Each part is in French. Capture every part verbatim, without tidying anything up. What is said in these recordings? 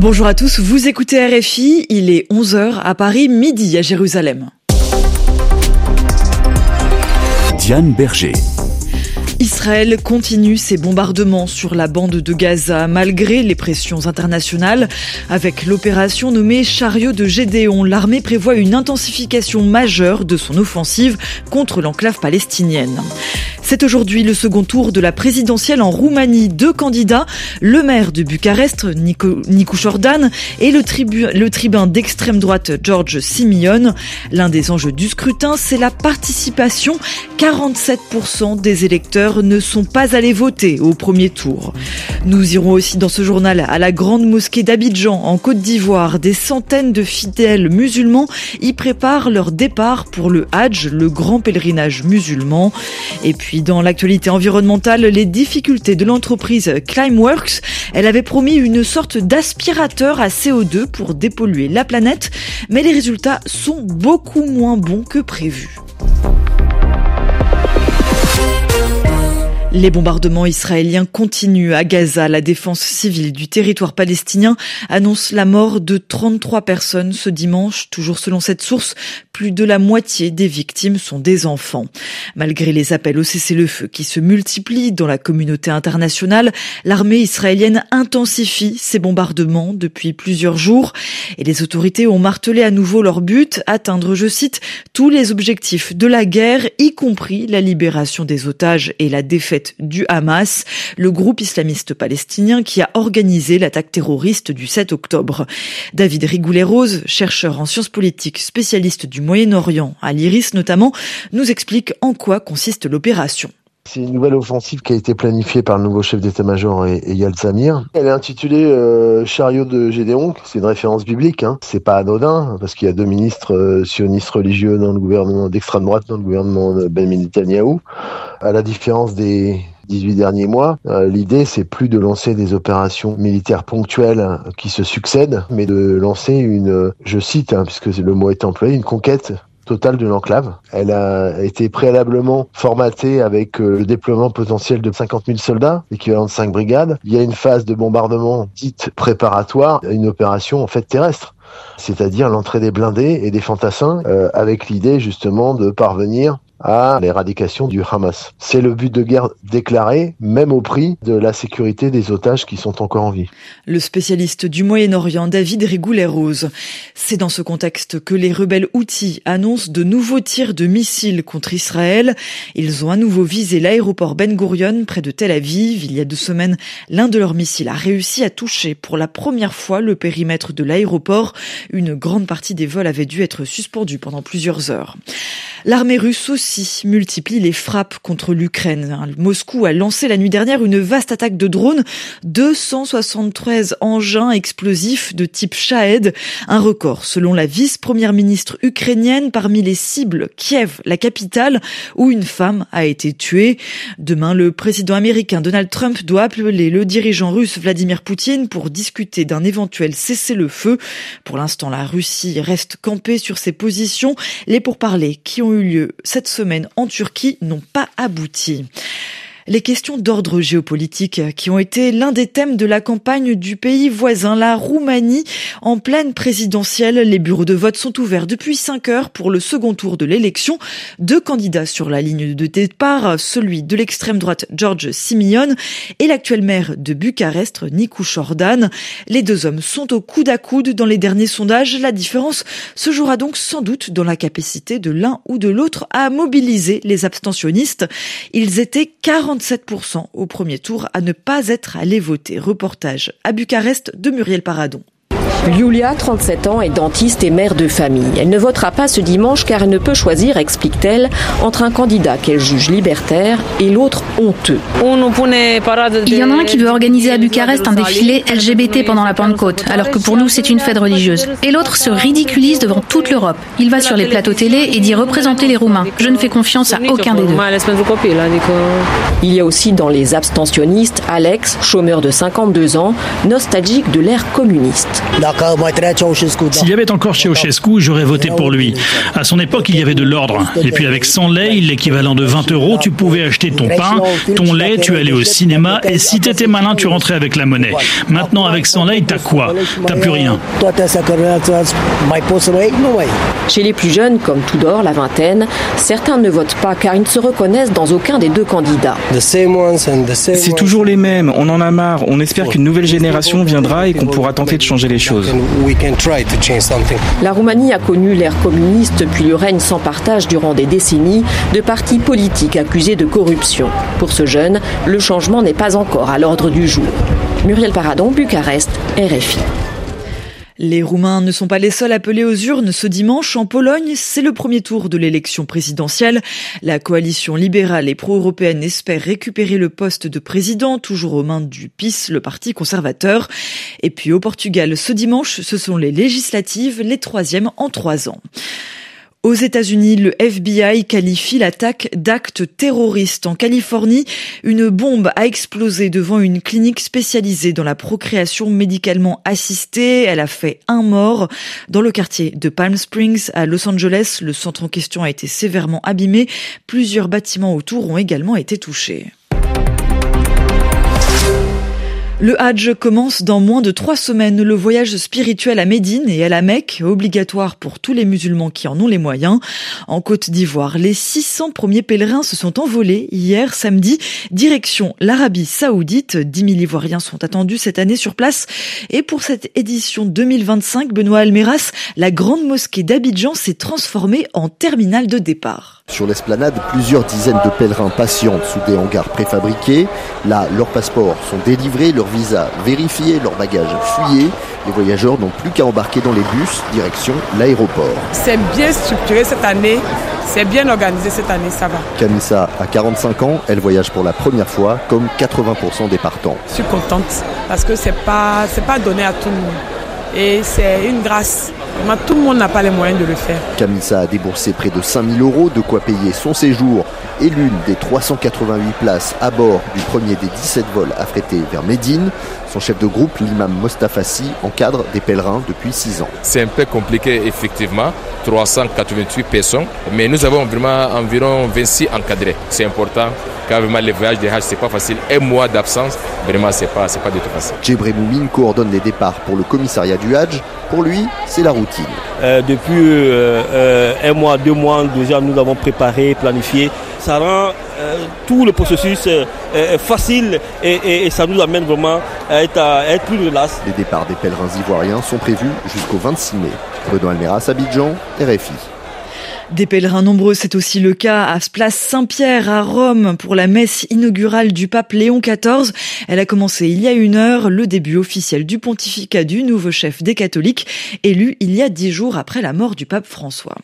Bonjour à tous, vous écoutez R F I, il est onze heures à Paris, midi à Jérusalem. Diane Berger. Israël continue ses bombardements sur la bande de Gaza malgré les pressions internationales. Avec l'opération nommée Chariot de Gédéon, l'armée prévoit une intensification majeure de son offensive contre l'enclave palestinienne. C'est aujourd'hui le second tour de la présidentielle en Roumanie. Deux candidats, le maire de Bucarest, Nico, Nicu Jordan, et le, tribu, le tribun d'extrême droite, George Simion. L'un des enjeux du scrutin, c'est la participation. quarante-sept pour cent des électeurs ne sont pas allés voter au premier tour. Nous irons aussi dans ce journal à la grande mosquée d'Abidjan, en Côte d'Ivoire. Des centaines de fidèles musulmans y préparent leur départ pour le Hadj, le grand pèlerinage musulman. Et puis dans l'actualité environnementale, les difficultés de l'entreprise Climeworks. Elle avait promis une sorte d'aspirateur à C O deux pour dépolluer la planète, mais les résultats sont beaucoup moins bons que prévu. Les bombardements israéliens continuent à Gaza. La défense civile du territoire palestinien annonce la mort de trente-trois personnes ce dimanche. Toujours selon cette source, plus de la moitié des victimes sont des enfants. Malgré les appels au cessez-le-feu qui se multiplient dans la communauté internationale, l'armée israélienne intensifie ses bombardements depuis plusieurs jours. Et les autorités ont martelé à nouveau leur but, atteindre, je cite, tous les objectifs de la guerre, y compris la libération des otages et la défaite du Hamas, le groupe islamiste palestinien qui a organisé l'attaque terroriste du sept octobre. David Rigoulet-Rose, chercheur en sciences politiques, spécialiste du Moyen-Orient, à l'I R I S notamment, nous explique en quoi consiste l'opération. C'est une nouvelle offensive qui a été planifiée par le nouveau chef d'état-major Eyal Zamir. Elle est intitulée euh, Chariot de Gédéon, c'est une référence biblique. Hein. C'est pas anodin parce qu'il y a deux ministres euh, sionistes religieux dans le gouvernement d'extrême droite, dans le gouvernement de Benjamin Netanyahou. À la différence des dix-huit derniers mois, euh, l'idée c'est plus de lancer des opérations militaires ponctuelles qui se succèdent, mais de lancer une, je cite, hein, puisque le mot est employé, une conquête totale de l'enclave. Elle a été préalablement formatée avec le déploiement potentiel de cinquante mille soldats, l'équivalent de cinq brigades. Il y a une phase de bombardement dite préparatoire, une opération en fait terrestre, c'est-à-dire l'entrée des blindés et des fantassins, euh, avec l'idée justement de parvenir à l'éradication du Hamas. C'est le but de guerre déclaré, même au prix de la sécurité des otages qui sont encore en vie. Le spécialiste du Moyen-Orient, David Rigoulet-Rose. C'est dans ce contexte que les rebelles Houthis annoncent de nouveaux tirs de missiles contre Israël. Ils ont à nouveau visé l'aéroport Ben Gurion, près de Tel Aviv. Il y a deux semaines, l'un de leurs missiles a réussi à toucher pour la première fois le périmètre de l'aéroport. Une grande partie des vols avait dû être suspendue pendant plusieurs heures. L'armée russe aussi multiplie les frappes contre l'Ukraine. Moscou a lancé la nuit dernière une vaste attaque de drones, deux cent soixante-treize engins explosifs de type Shahed, un record selon la vice-première ministre ukrainienne. Parmi les cibles, Kiev, la capitale, où une femme a été tuée. Demain, le président américain Donald Trump doit appeler le dirigeant russe Vladimir Poutine pour discuter d'un éventuel cessez-le-feu. Pour l'instant, la Russie reste campée sur ses positions. Les pourparlers qui ont eu lieu cette semaine en Turquie n'ont pas abouti. Les questions d'ordre géopolitique qui ont été l'un des thèmes de la campagne du pays voisin, la Roumanie. En pleine présidentielle, les bureaux de vote sont ouverts depuis cinq heures pour le second tour de l'élection. Deux candidats sur la ligne de départ, celui de l'extrême droite George Simion et l'actuel maire de Bucarest, Nicu Jordan. Les deux hommes sont au coude à coude dans les derniers sondages. La différence se jouera donc sans doute dans la capacité de l'un ou de l'autre à mobiliser les abstentionnistes. Ils étaient quarante-sept pour cent au premier tour à ne pas être allés voter. Reportage à Bucarest de Muriel Paradon. Iulia, trente-sept ans, est dentiste et mère de famille. Elle ne votera pas ce dimanche car elle ne peut choisir, explique-t-elle, entre un candidat qu'elle juge libertaire et l'autre honteux. Il y en a un qui veut organiser à Bucarest un défilé L G B T pendant la Pentecôte, alors que pour nous c'est une fête religieuse. Et l'autre se ridiculise devant toute l'Europe. Il va sur les plateaux télé et dit représenter les Roumains. Je ne fais confiance à aucun des deux. Il y a aussi dans les abstentionnistes Alex, chômeur de cinquante-deux ans, nostalgique de l'ère communiste. La S'il y avait encore Ceausescu, j'aurais voté pour lui. À son époque, il y avait de l'ordre. Et puis avec cent lei, l'équivalent de vingt euros, tu pouvais acheter ton pain, ton lait, tu allais au cinéma et si t'étais malin, tu rentrais avec la monnaie. Maintenant, avec cent lei, t'as quoi? T'as plus rien. Chez les plus jeunes, comme Tudor, la vingtaine, certains ne votent pas car ils ne se reconnaissent dans aucun des deux candidats. C'est toujours les mêmes, on en a marre. On espère qu'une nouvelle génération viendra et qu'on pourra tenter de changer les choses. La Roumanie a connu l'ère communiste puis le règne sans partage durant des décennies de partis politiques accusés de corruption. Pour ce jeune, le changement n'est pas encore à l'ordre du jour. Muriel Paradon, Bucarest, R F I. Les Roumains ne sont pas les seuls appelés aux urnes ce dimanche. En Pologne, c'est le premier tour de l'élection présidentielle. La coalition libérale et pro-européenne espère récupérer le poste de président, toujours aux mains du P I S, le parti conservateur. Et puis au Portugal, ce dimanche, ce sont les législatives, les troisièmes en trois ans. Aux États-Unis, le F B I qualifie l'attaque d'acte terroriste. En Californie, une bombe a explosé devant une clinique spécialisée dans la procréation médicalement assistée. Elle a fait un mort. Dans le quartier de Palm Springs, à Los Angeles, le centre en question a été sévèrement abîmé. Plusieurs bâtiments autour ont également été touchés. Le Hadj commence dans moins de trois semaines. Le voyage spirituel à Médine et à la Mecque, obligatoire pour tous les musulmans qui en ont les moyens. En Côte d'Ivoire, les six cents premiers pèlerins se sont envolés hier samedi, direction l'Arabie Saoudite. dix mille Ivoiriens sont attendus cette année sur place. Et pour cette édition deux mille vingt-cinq, Benoît Almeras, la grande mosquée d'Abidjan s'est transformée en terminal de départ. Sur l'esplanade, plusieurs dizaines de pèlerins patientent sous des hangars préfabriqués. Là, leurs passeports sont délivrés, leurs visas vérifiés, leurs bagages fouillés. Les voyageurs n'ont plus qu'à embarquer dans les bus, direction l'aéroport. C'est bien structuré cette année, c'est bien organisé cette année, ça va. Kamissa a quarante-cinq ans, elle voyage pour la première fois, comme quatre-vingts pour cent des partants. Je suis contente parce que c'est pas, c'est pas donné à tout le monde. Et c'est une grâce. Vraiment, tout le monde n'a pas les moyens de le faire. Kamissa a déboursé près de cinq mille euros, de quoi payer son séjour et l'une des trois cent quatre-vingt-huit places à bord du premier des dix-sept vols affrétés vers Médine. Son chef de groupe, l'imam Mostafassi, encadre des pèlerins depuis six ans. C'est un peu compliqué, effectivement, trois cent quatre-vingt-huit personnes, mais nous avons vraiment environ vingt-six encadrés. C'est important, car vraiment les voyages des Hajj, c'est pas facile. Un mois d'absence, vraiment, c'est pas, c'est pas du tout facile. Djebré Moumine coordonne les départs pour le commissariat du Hajj. Pour lui, c'est la routine. Euh, depuis euh, euh, un mois, deux mois, déjà, nous avons préparé, planifié. Ça rend euh, tout le processus euh, euh, facile et, et, et ça nous amène vraiment à être, à être plus relax. Les départs des pèlerins ivoiriens sont prévus jusqu'au vingt-six mai. Benoît Almeras, Abidjan, R F I. Des pèlerins nombreux, c'est aussi le cas à place Saint-Pierre à Rome pour la messe inaugurale du pape Léon quatorze. Elle a commencé il y a une heure, le début officiel du pontificat du nouveau chef des catholiques, élu il y a dix jours après la mort du pape François.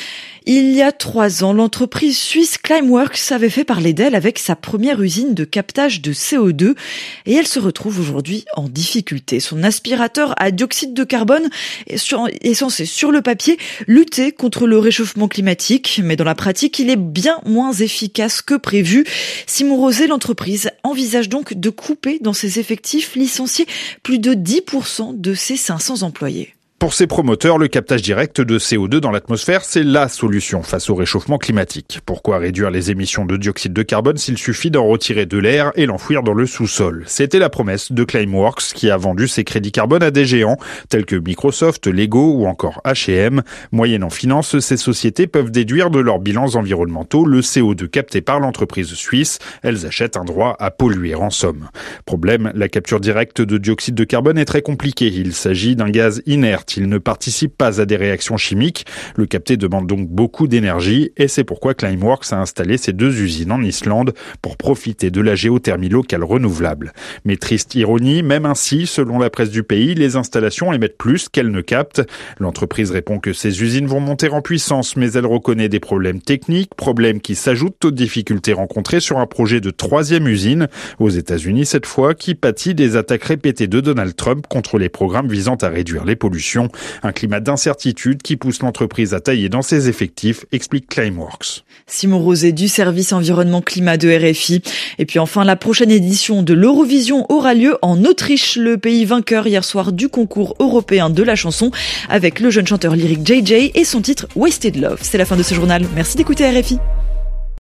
Il y a trois ans, l'entreprise suisse Climeworks avait fait parler d'elle avec sa première usine de captage de C O deux et elle se retrouve aujourd'hui en difficulté. Son aspirateur à dioxyde de carbone est, sur, est censé, sur le papier, lutter contre le réchauffement climatique, mais dans la pratique, il est bien moins efficace que prévu. Simon Rosé, l'entreprise envisage donc de couper dans ses effectifs, licencier plus de dix pour cent de ses cinq cents employés. Pour ses promoteurs, le captage direct de C O deux dans l'atmosphère, c'est la solution face au réchauffement climatique. Pourquoi réduire les émissions de dioxyde de carbone s'il suffit d'en retirer de l'air et l'enfouir dans le sous-sol? C'était la promesse de Climeworks qui a vendu ses crédits carbone à des géants tels que Microsoft, Lego ou encore H et M. Moyennant finance, ces sociétés peuvent déduire de leurs bilans environnementaux le C O deux capté par l'entreprise suisse. Elles achètent un droit à polluer en somme. Problème, la capture directe de dioxyde de carbone est très compliquée. Il s'agit d'un gaz inerte. Il ne participe pas à des réactions chimiques. Le capter demande donc beaucoup d'énergie et c'est pourquoi Climeworks a installé ses deux usines en Islande pour profiter de la géothermie locale renouvelable. Mais triste ironie, même ainsi, selon la presse du pays, les installations émettent plus qu'elles ne captent. L'entreprise répond que ces usines vont monter en puissance, mais elle reconnaît des problèmes techniques, problèmes qui s'ajoutent aux difficultés rencontrées sur un projet de troisième usine, aux États-Unis cette fois, qui pâtit des attaques répétées de Donald Trump contre les programmes visant à réduire les pollutions. négociations. Un climat d'incertitude qui pousse l'entreprise à tailler dans ses effectifs, explique Climeworks. Simon Rosé du service environnement climat de R F I. Et puis enfin, la prochaine édition de l'Eurovision aura lieu en Autriche, le pays vainqueur hier soir du concours européen de la chanson, avec le jeune chanteur lyrique J J et son titre Wasted Love. C'est la fin de ce journal. Merci d'écouter R F I.